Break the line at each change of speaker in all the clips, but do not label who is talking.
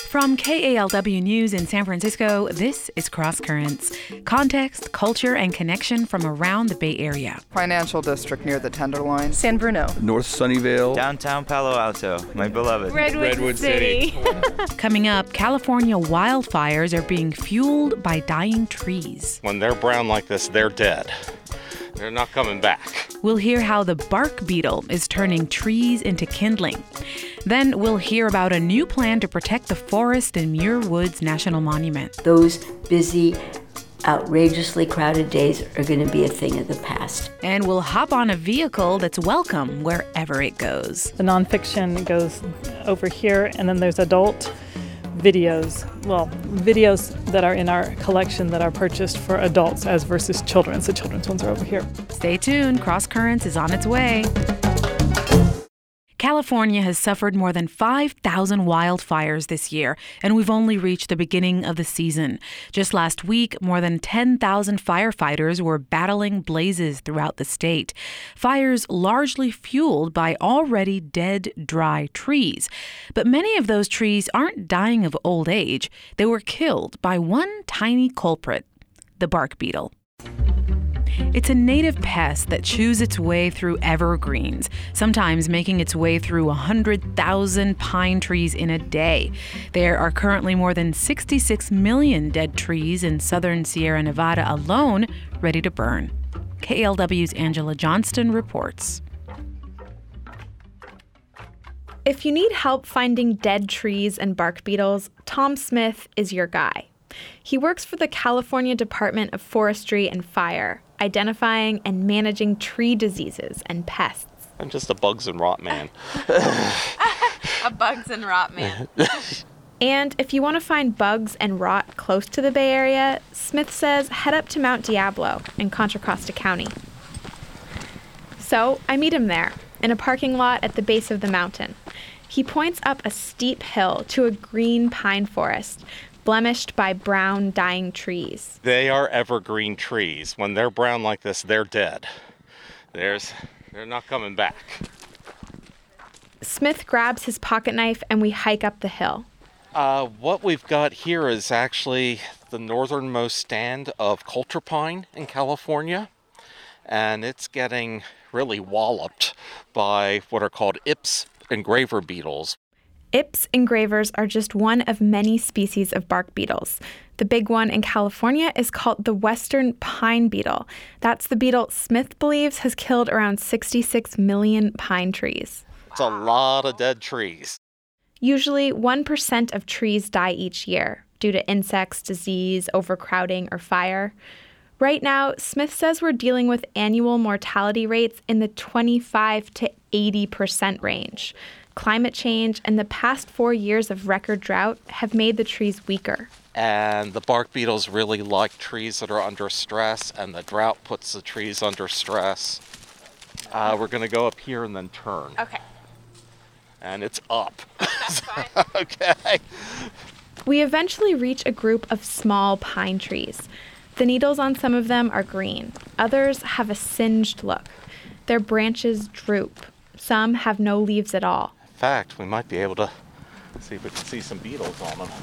From KALW News in San Francisco, this is Cross Currents. Context, culture, and connection from around the Bay Area.
Financial district near the Tenderloin.
San Bruno.
North Sunnyvale.
Downtown Palo Alto, my beloved.
Redwood City.
Coming up, California wildfires are being fueled by dying trees.
When they're brown like this, they're dead. They're not coming back.
We'll hear how the bark beetle is turning trees into kindling. Then we'll hear about a new plan to protect the forest in Muir Woods National Monument.
Those busy, outrageously crowded days are going to be a thing of the past.
And we'll hop on a vehicle that's welcome wherever it goes.
The nonfiction goes over here, and then there's adult videos. Well, videos that are in our collection that are purchased for adults as versus children's. The children's ones are over here.
Stay tuned. Cross Currents is on its way. California has suffered more than 5,000 wildfires this year, and we've only reached the beginning of the season. Just last week, more than 10,000 firefighters were battling blazes throughout the state. Fires largely fueled by already dead, dry trees. But many of those trees aren't dying of old age. They were killed by one tiny culprit, the bark beetle. It's a native pest that chews its way through evergreens, sometimes making its way through 100,000 pine trees in a day. There are currently more than 66 million dead trees in southern Sierra Nevada alone, ready to burn. KALW's Angela Johnston reports.
If you need help finding dead trees and bark beetles, Tom Smith is your guy. He works for the California Department of Forestry and Fire, identifying and managing tree diseases and pests.
I'm just a bugs and rot man.
A bugs and rot man. And if you want to find bugs and rot close to the Bay Area, Smith says head up to Mount Diablo in Contra Costa County. So I meet him there, in a parking lot at the base of the mountain. He points up a steep hill to a green pine forest, blemished by brown, dying trees.
They are evergreen trees. When they're brown like this, they're dead. They're not coming back.
Smith grabs his pocket knife and we hike up the hill.
What we've got here is actually the northernmost stand of Coulter pine in California. And it's getting really walloped by what are called Ips engraver beetles.
Ips engravers are just one of many species of bark beetles. The big one in California is called the western pine beetle. That's the beetle Smith believes has killed around 66 million pine trees.
It's a lot of dead trees.
Usually 1% of trees die each year due to insects, disease, overcrowding, or fire. Right now, Smith says we're dealing with annual mortality rates in the 25 to 80% range. Climate change and the past 4 years of record drought have made the trees weaker.
And the bark beetles really like trees that are under stress, and the drought puts the trees under stress. We're going to go up here and then turn.
Okay.
And it's up.
That's fine.
Okay.
We eventually reach a group of small pine trees. The needles on some of them are green. Others have a singed look. Their branches droop. Some have no leaves at all.
In fact, we might be able to see if we can see some beetles on them.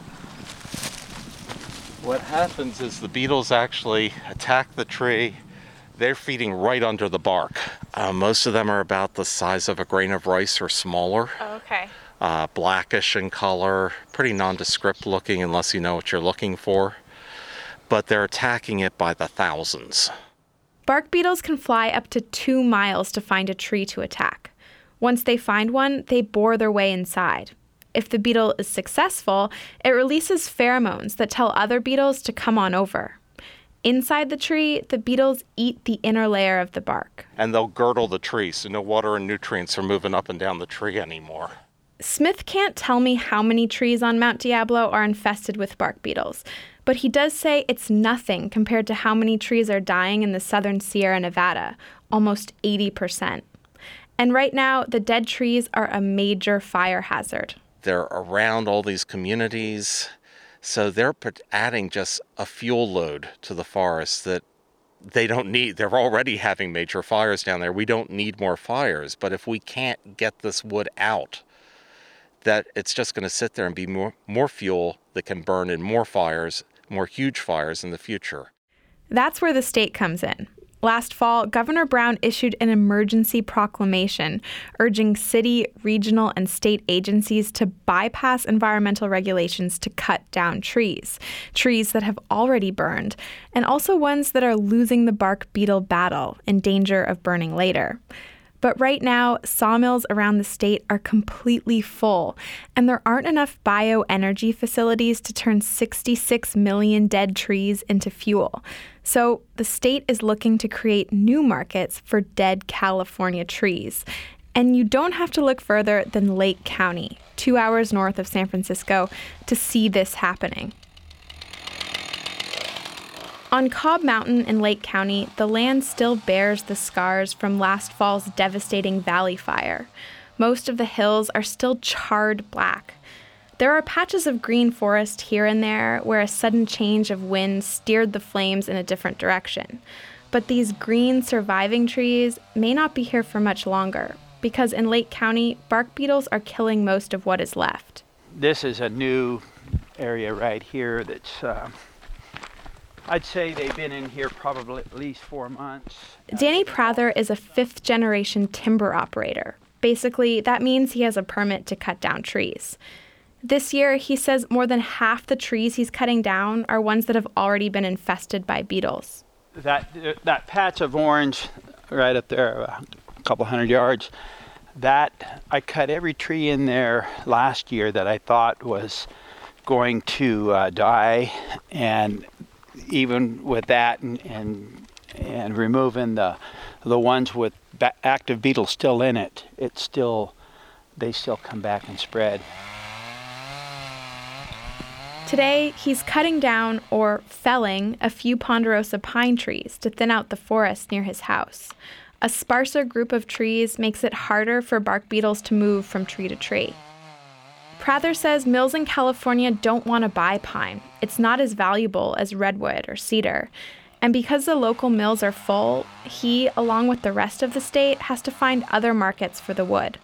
What happens is the beetles actually attack the tree. They're feeding right under the bark. Most of them are about the size of a grain of rice or smaller.
Oh, okay.
Blackish in color, pretty nondescript looking unless you know what you're looking for. But they're attacking it by the thousands.
Bark beetles can fly up to 2 miles to find a tree to attack. Once they find one, they bore their way inside. If the beetle is successful, it releases pheromones that tell other beetles to come on over. Inside the tree, the beetles eat the inner layer of the bark.
And they'll girdle the tree, so no water and nutrients are moving up and down the tree anymore.
Smith can't tell me how many trees on Mount Diablo are infested with bark beetles, but he does say it's nothing compared to how many trees are dying in the southern Sierra Nevada, almost 80%. And right now, the dead trees are a major fire hazard.
They're around all these communities, so they're adding just a fuel load to the forest that they don't need. They're already having major fires down there. We don't need more fires, but if we can't get this wood out, that it's just going to sit there and be more fuel that can burn in more fires, more huge fires in the future.
That's where the state comes in. Last fall, Governor Brown issued an emergency proclamation urging city, regional, and state agencies to bypass environmental regulations to cut down trees that have already burned, and also ones that are losing the bark beetle battle, in danger of burning later. But right now, sawmills around the state are completely full, and there aren't enough bioenergy facilities to turn 66 million dead trees into fuel. So the state is looking to create new markets for dead California trees. And you don't have to look further than Lake County, 2 hours north of San Francisco, to see this happening. On Cobb Mountain in Lake County, the land still bears the scars from last fall's devastating valley fire. Most of the hills are still charred black. There are patches of green forest here and there where a sudden change of wind steered the flames in a different direction. But these green surviving trees may not be here for much longer, because in Lake County, bark beetles are killing most of what is left.
This is a new area right here that's I'd say they've been in here probably at least 4 months.
Danny Prather is a fifth-generation timber operator. Basically, that means he has a permit to cut down trees. This year, he says more than half the trees he's cutting down are ones that have already been infested by beetles.
That patch of orange right up there, a couple 100 yards, that I cut every tree in there last year that I thought was going to die, and even with that and removing the ones with active beetles still in it, they still come back and spread.
Today, he's cutting down or felling a few ponderosa pine trees to thin out the forest near his house. A sparser group of trees makes it harder for bark beetles to move from tree to tree. Prather says mills in California don't want to buy pine. It's not as valuable as redwood or cedar. And because the local mills are full, he, along with the rest of the state, has to find other markets for the wood.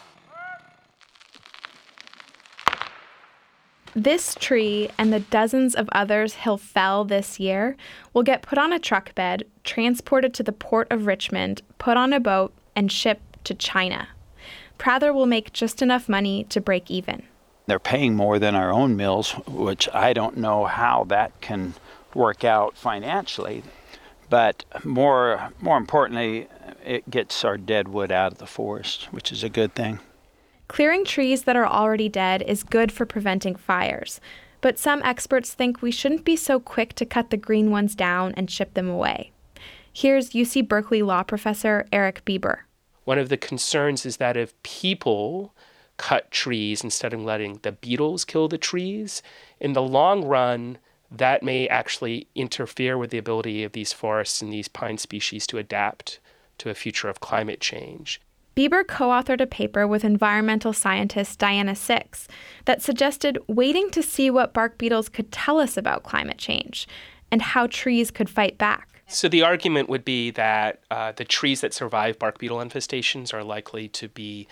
This tree and the dozens of others he'll fell this year will get put on a truck bed, transported to the port of Richmond, put on a boat, and shipped to China. Prather will make just enough money to break even.
They're paying more than our own mills, which I don't know how that can work out financially. But more importantly, it gets our dead wood out of the forest, which is a good thing.
Clearing trees that are already dead is good for preventing fires, but some experts think we shouldn't be so quick to cut the green ones down and ship them away. Here's UC Berkeley law professor Eric Bieber.
One of the concerns is that if people cut trees instead of letting the beetles kill the trees, in the long run, that may actually interfere with the ability of these forests and these pine species to adapt to a future of climate change.
Bieber co-authored a paper with environmental scientist Diana Six that suggested waiting to see what bark beetles could tell us about climate change and how trees could fight back.
So the argument would be that the trees that survive bark beetle infestations are likely to be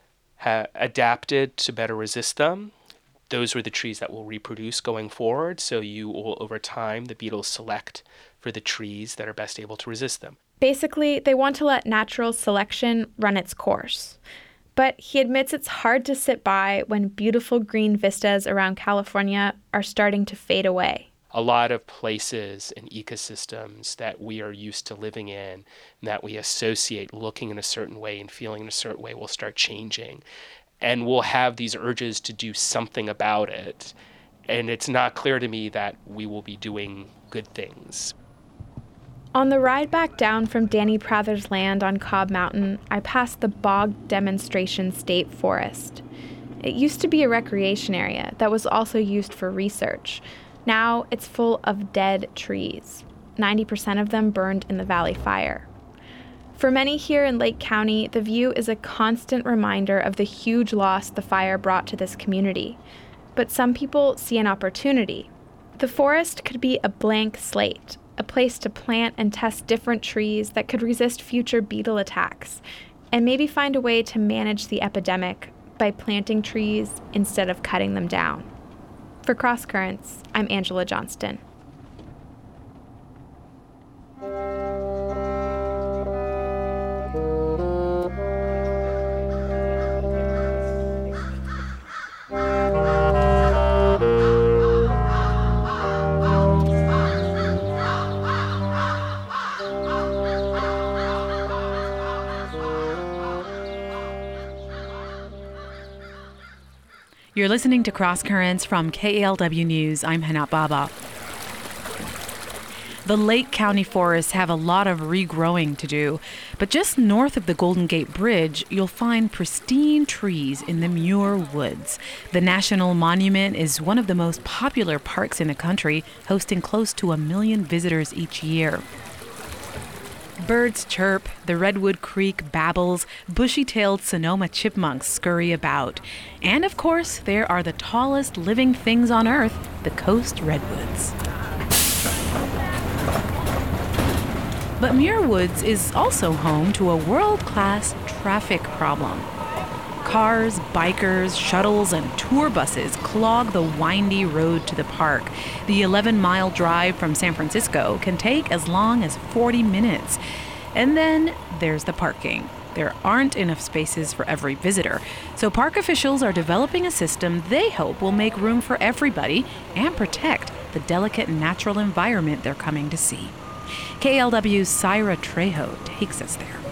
adapted to better resist them. Those are the trees that will reproduce going forward. So you will, over time, the beetles select for the trees that are best able to resist them.
Basically, they want to let natural selection run its course. But he admits it's hard to sit by when beautiful green vistas around California are starting to fade away.
A lot of places and ecosystems that we are used to living in and that we associate looking in a certain way and feeling in a certain way will start changing. And we'll have these urges to do something about it. And it's not clear to me that we will be doing good things.
On the ride back down from Danny Prather's land on Cobb Mountain, I passed the Bog Demonstration State Forest. It used to be a recreation area that was also used for research. Now it's full of dead trees. 90% of them burned in the Valley Fire. For many here in Lake County, the view is a constant reminder of the huge loss the fire brought to this community. But some people see an opportunity. The forest could be a blank slate, a place to plant and test different trees that could resist future beetle attacks, and maybe find a way to manage the epidemic by planting trees instead of cutting them down. For Cross Currents, I'm Angela Johnston.
You're listening to Cross Currents from KALW News. I'm Hana Baba. The Lake County forests have a lot of regrowing to do, but just north of the Golden Gate Bridge, you'll find pristine trees in the Muir Woods. The National Monument is one of the most popular parks in the country, hosting close to 1 million visitors each year. Birds chirp, the Redwood Creek babbles, bushy-tailed Sonoma chipmunks scurry about. And of course, there are the tallest living things on Earth, the coast redwoods. But Muir Woods is also home to a world-class traffic problem. Cars, bikers, shuttles, and tour buses clog the windy road to the park. The 11-mile drive from San Francisco can take as long as 40 minutes. And then there's the parking. There aren't enough spaces for every visitor, so park officials are developing a system they hope will make room for everybody and protect the delicate natural environment they're coming to see. KLW's Syra Trejo takes us there.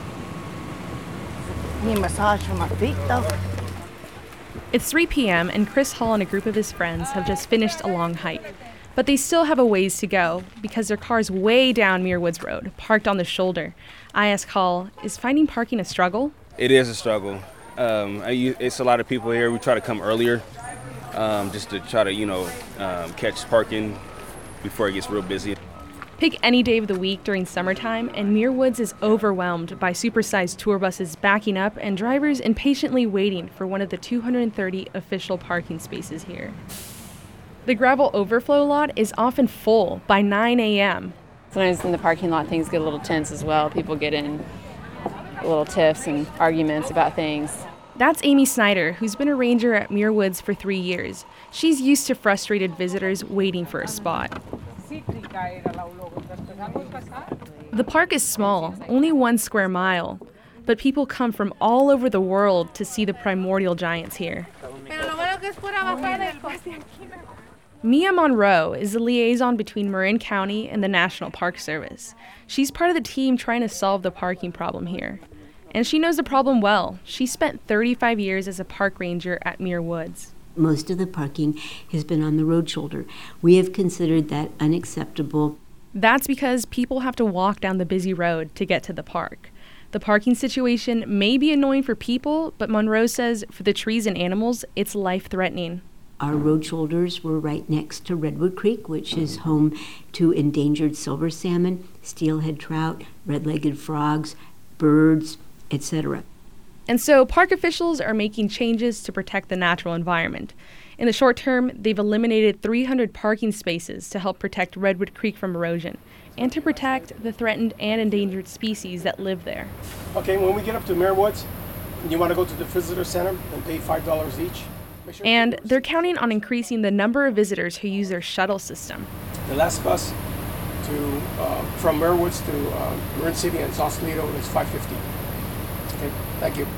Need massage for my feet, though.
It's 3 p.m. and Chris Hall and a group of his friends have just finished a long hike. But they still have a ways to go because their car's way down Muir Woods Road, parked on the shoulder. I ask Hall, is finding parking a struggle?
It is a struggle. It's a lot of people here. We try to come earlier just to try to, catch parking before it gets real busy.
Pick any day of the week during summertime, and Muir Woods is overwhelmed by supersized tour buses backing up and drivers impatiently waiting for one of the 230 official parking spaces here. The gravel overflow lot is often full by 9 a.m.
Sometimes in the parking lot, things get a little tense as well. People get in little tiffs and arguments about things.
That's Amy Snyder, who's been a ranger at Muir Woods for 3 years. She's used to frustrated visitors waiting for a spot. The park is small, only 1 square mile, but people come from all over the world to see the primordial giants here. Mia Monroe is the liaison between Marin County and the National Park Service. She's part of the team trying to solve the parking problem here. And she knows the problem well. She spent 35 years as a park ranger at Muir Woods.
Most of the parking has been on the road shoulder. We have considered that unacceptable.
That's because people have to walk down the busy road to get to the park. The parking situation may be annoying for people, but Monroe says for the trees and animals, it's life-threatening.
Our road shoulders were right next to Redwood Creek, which is home to endangered silver salmon, steelhead trout, red-legged frogs, birds, etc.
And so park officials are making changes to protect the natural environment. In the short term, they've eliminated 300 parking spaces to help protect Redwood Creek from erosion and to protect the threatened and endangered species that live there.
Okay, when we get up to Muir Woods, you want to go to the visitor center and pay $5 each.
And they're counting on increasing the number of visitors who use their shuttle system.
The last bus from Muir Woods to Marin City and Sausalito is $5.50. Okay, thank you.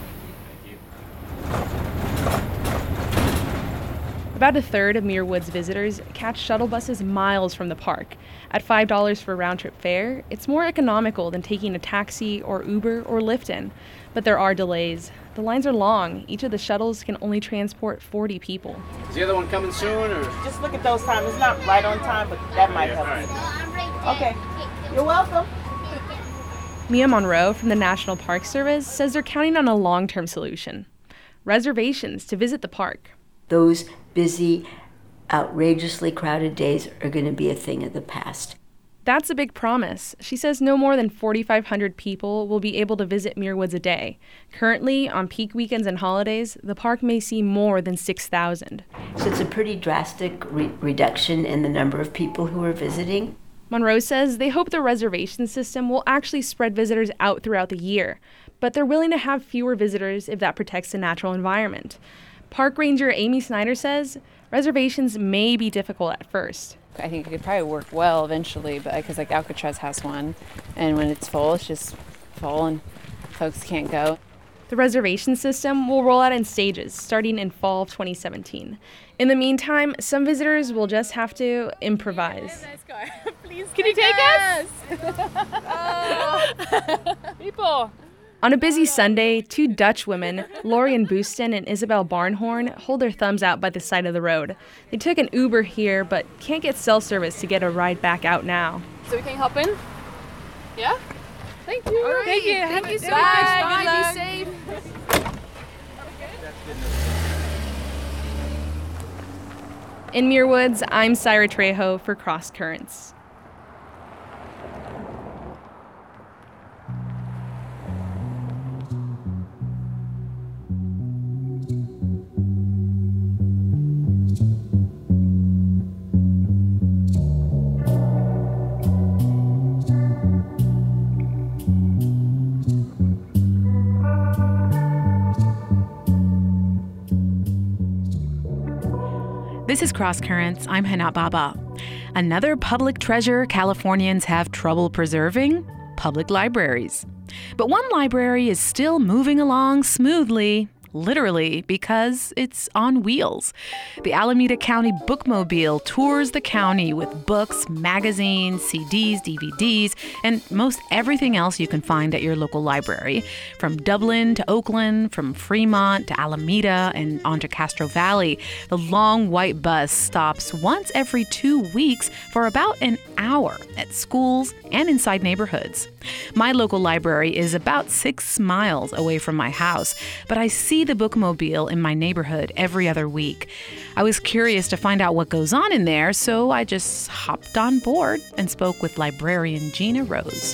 About a third of Muir Woods visitors catch shuttle buses miles from the park. At $5 for round-trip fare, it's more economical than taking a taxi or Uber or Lyft in. But there are delays. The lines are long. Each of the shuttles can only transport 40 people.
Is the other one coming soon, or?
Just look at those times. It's not right on time, but that might help us. Okay, you're welcome.
Mia Monroe from the National Park Service says they're counting on a long-term solution. Reservations to visit the park.
Those busy, outrageously crowded days are going to be a thing of the past.
That's a big promise. She says no more than 4,500 people will be able to visit Muir Woods a day. Currently, on peak weekends and holidays, the park may see more than 6,000.
So it's a pretty drastic reduction in the number of people who are visiting.
Monroe says they hope the reservation system will actually spread visitors out throughout the year, but they're willing to have fewer visitors if that protects the natural environment. Park Ranger Amy Snyder says reservations may be difficult at first.
I think it could probably work well eventually, but because like Alcatraz has one, and when it's full, it's just full and folks can't go.
The reservation system will roll out in stages starting in fall of 2017. In the meantime, some visitors will just have to improvise.
Nice car. Please
Can you take us?
People.
On a busy Sunday, two Dutch women, Lorian Booston and Isabel Barnhorn, hold their thumbs out by the side of the road. They took an Uber here, but can't get cell service to get a ride back out now.
So we can hop in? Yeah? Thank you.
Right.
Thank you.
Thank you so
Bye.
much.
Bye.
Be safe. In Muir Woods, I'm Syra Trejo for Cross Currents. This is Cross Currents. I'm Hana Baba. Another public treasure Californians have trouble preserving: public libraries. But one library is still moving along smoothly, literally, because it's on wheels. The Alameda County Bookmobile tours the county with books, magazines, CDs, DVDs, and most everything else you can find at your local library. From Dublin to Oakland, from Fremont to Alameda and onto Castro Valley, the long white bus stops once every 2 weeks for about an hour at schools and inside neighborhoods. My local library is about 6 miles away from my house, but I see the Bookmobile in my neighborhood every other week. I was curious to find out what goes on in there, so I just hopped on board and spoke with librarian Gina Rose.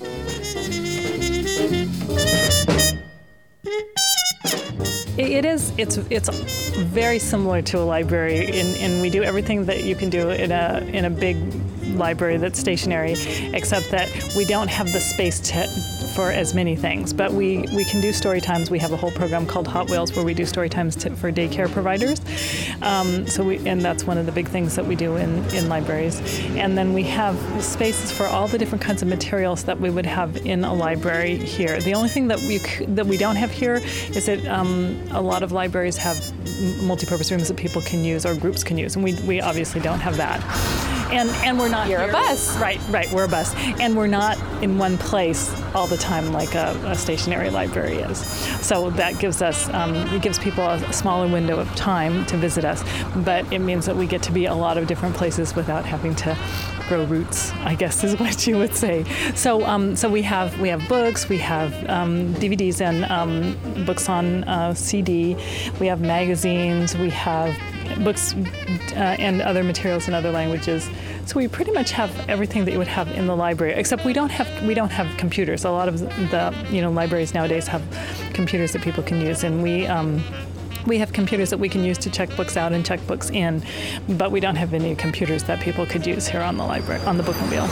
It's very similar to a library, and we do everything that you can do in a big library that's stationary, except that we don't have the space for as many things. But we can do story times. We have a whole program called Hot Wheels where we do story times for daycare providers. And that's one of the big things that we do in libraries. And then we have spaces for all the different kinds of materials that we would have in a library here. The only thing that we don't have here is that a lot of libraries have multi-purpose rooms that people can use or groups can use, and we obviously don't have that. And we're not.
You're a bus.
Right. We're a bus, and we're not in one place all the time like a stationary library is. So that gives us it gives people a smaller window of time to visit us, but it means that we get to be a lot of different places without having to grow roots, I guess is what you would say. So we have books, we have DVDs and books on CD, we have magazines, we have books and other materials in other languages. So we pretty much have everything that you would have in the library, except we don't have computers. A lot of the libraries nowadays have computers that people can use, and we have computers that we can use to check books out and check books in, but we don't have any computers that people could use here on the library, on the Bookmobile.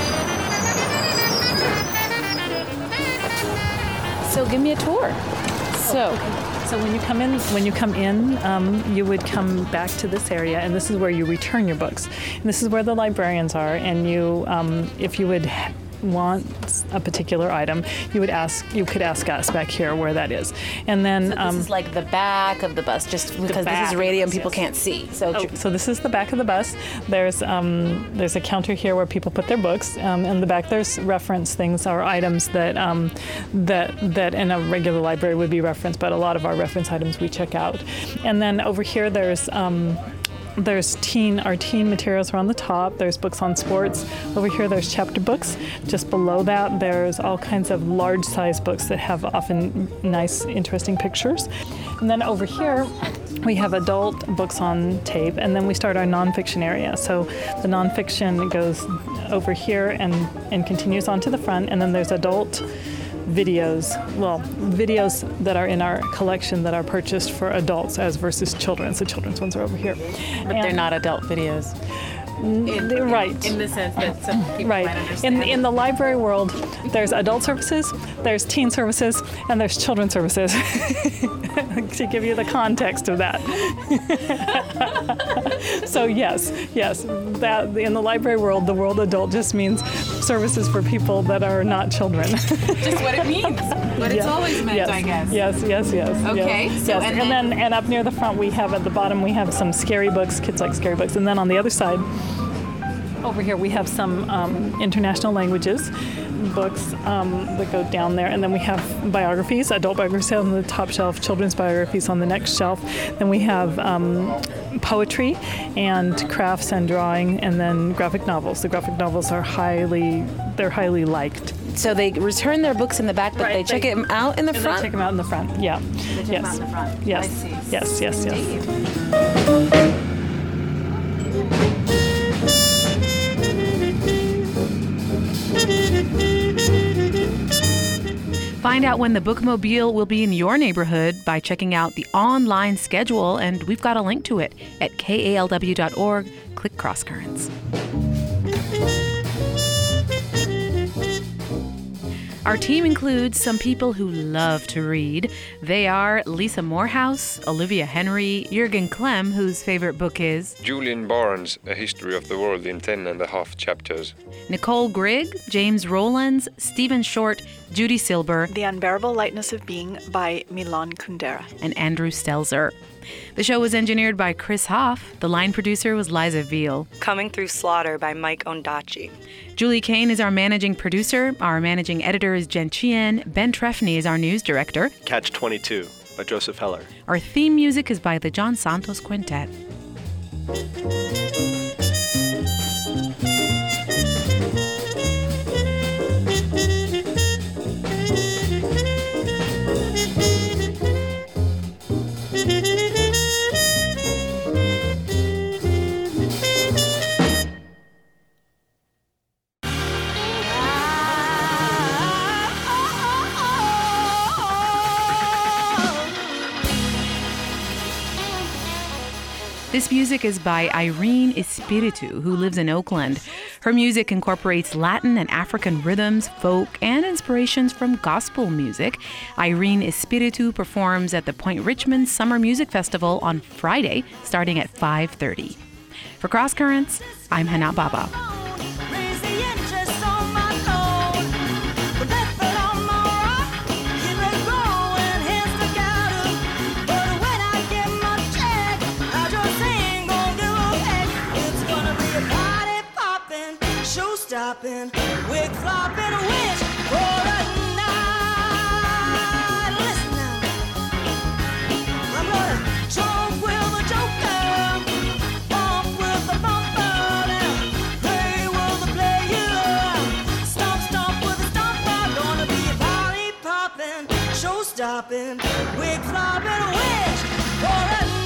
So give me a tour.
So when you come in, you would come back to this area, and this is where you return your books. And this is where the librarians are, and you, if you would want a particular item, you could ask us back here where that is. And then
this is like the back of the bus, just because this is radio and people can't see. So
this is the back of the bus. There's a counter here where people put their books. In the back there's reference things or items that in a regular library would be referenced, but a lot of our reference items we check out. And then over here there's our teen materials are on the top. There's books on sports. Over here there's chapter books. Just below that there's all kinds of large size books that have often nice, interesting pictures. And then over here we have adult books on tape, and then we start our nonfiction area. So the nonfiction goes over here and continues on to the front, and then there's adult videos that are in our collection that are purchased for adults as versus children's. The children's ones are over here.
But they're not adult videos.
Right.
In the sense that some people might understand.
In the library world, there's adult services, there's teen services, and there's children's services. To give you the context of that. So yes, that in the library world, the word adult just means services for people that are not children.
Just what it means. What it's always meant, I guess.
Yes.
Okay.
Yes.
So
And up near the front, we have at the bottom, we have some scary books. Kids like scary books. And then on the other side, over here, we have some international languages books that go down there. And then we have biographies, adult biographies on the top shelf, children's biographies on the next shelf. Then we have poetry and crafts and drawing, and then graphic novels. The graphic novels are highly liked.
So they return their books in the back, but they check them out in the front?
They check them out in the front, yeah.
They check them out in the front.
Yes.
I see.
Yes.
Find out when the Bookmobile will be in your neighborhood by checking out the online schedule, and we've got a link to it at kalw.org. Click Cross Currents. Our team includes some people who love to read. They are Lisa Morehouse, Olivia Henry, Jürgen Klemm, whose favorite book is
Julian Barnes, A History of the World in 10.5 chapters.
Nicole Grigg, James Rowlands, Stephen Short, Judy Silber,
The Unbearable Lightness of Being by Milan Kundera,
and Andrew Stelzer. The show was engineered by Chris Hoff. The line producer was Liza Veal.
Coming Through Slaughter by Mike Ondaatje.
Julie Kane is our managing producer. Our managing editor is Jen Chien. Ben Trefny is our news director.
Catch 22 by Joseph Heller.
Our theme music is by the John Santos Quintet. This music is by Irene Espiritu, who lives in Oakland. Her music incorporates Latin and African rhythms, folk, and inspirations from gospel music. Irene Espiritu performs at the Point Richmond Summer Music Festival on Friday, starting at 5:30. For Cross Currents, I'm Hana Baba.
Stopping, wig flopping, wish for a night. Listen now, I'm gonna joke with a joker, bump with a bumper, now play with a player, stomp with a stomper. Gonna be a party popping, show stopping, wig flopping, wish for a night.